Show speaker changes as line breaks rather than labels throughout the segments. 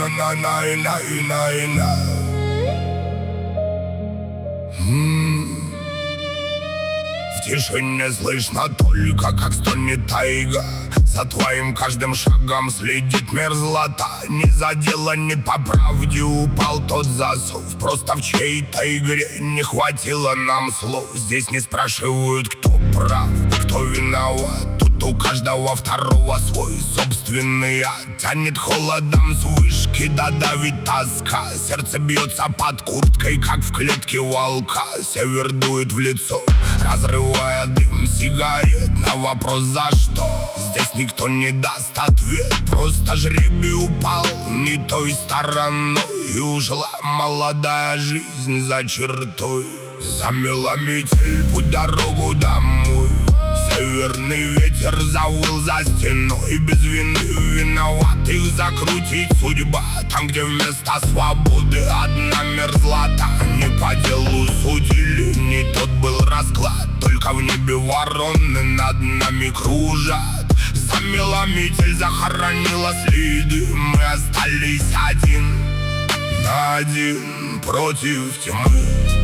В тишине слышно только, как стонет тайга. За твоим каждым шагом следит мерзлота. Не за дело, не по правде упал тот засов. Просто в чьей-то игре не хватило нам слов. Здесь не спрашивают, кто прав, кто виноват. Тут у каждого второго свой собственный ад. Тянет холодом с вышки, да давит тоска. Сердце бьется под курткой, как в клетке волка. Север дует в лицо, разрывая дым сигарет. На вопрос за что здесь никто не даст ответ. Просто жребий упал не той стороной, и ушла молодая жизнь за чертой. Замела метель путь дорогу домой. Северный ветер завыл за стеной. Без вины виноватых закрутить судьба. Там, где вместо свободы одна мерзлота. Не по делу судили, не тот был расклад. Только в небе вороны над нами кружат. Замела метель, захоронила следы. Мы остались один на один против тьмы.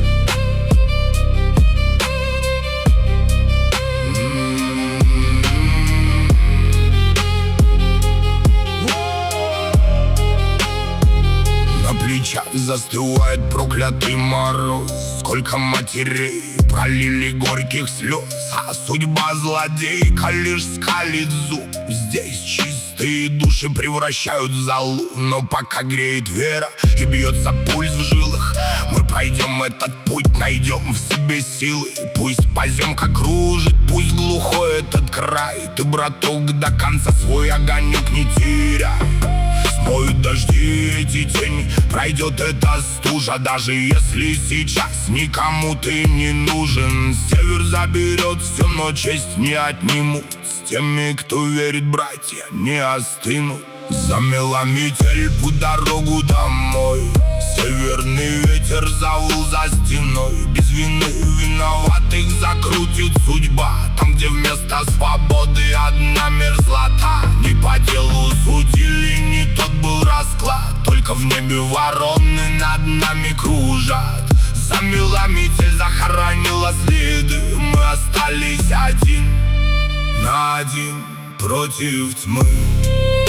На плечах застывает проклятый мороз. Сколько матерей пролили горьких слез, а судьба злодейка лишь скалит зуб. Здесь чистые души превращают в золу. Но пока греет вера и бьется пульс в жилах, мы пройдем этот путь, найдем в себе силы. Пусть поземка кружит, пусть глухой этот край. Ты, браток, до конца свой огонек не теряй. Смоют дожди эти тени, пройдет эта стужа. Даже если сейчас никому ты не нужен. Север заберет все, но честь не отнимут. С теми, кто верит, братья не остынут. Замела метель путь дорогу домой. Северный ветер завыл за стеной. Без вины виноватых закрутит судьба. Там, где вместо свободы одна мерзлота. Не по делу судили, не тот был расклад. Только в небе вороны над нами кружат. Замела метель, захоронила следы. Мы остались один на один против тьмы.